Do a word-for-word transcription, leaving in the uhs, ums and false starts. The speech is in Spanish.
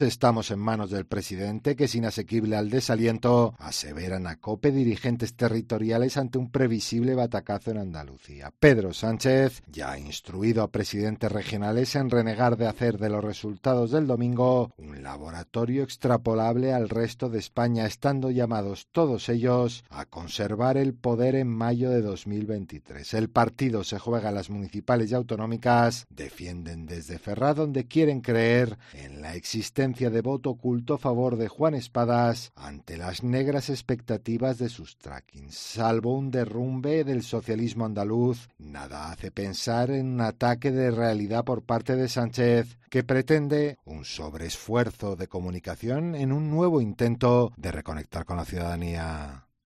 Estamos en manos del presidente, que es inasequible al desaliento, aseveran a COPE dirigentes territoriales ante un previsible batacazo en Andalucía. Pedro Sánchez ya ha instruido a presidentes regionales en renegar de hacer de los resultados del domingo un laboratorio extrapolable al resto de España, estando llamados todos ellos a conservar el poder en mayo de dos mil veintitrés. El partido se juega a las municipales y autonómicas, defienden desde Ferraz, donde quieren creer en la existencia de voto oculto a favor de Juan Espadas ante las negras expectativas de sus trackings. Salvo un derrumbe del socialismo andaluz, nada hace pensar en un ataque de realidad por parte de Sánchez, que pretende un sobreesfuerzo de comunicación en un nuevo intento de reconectar con la ciudadanía.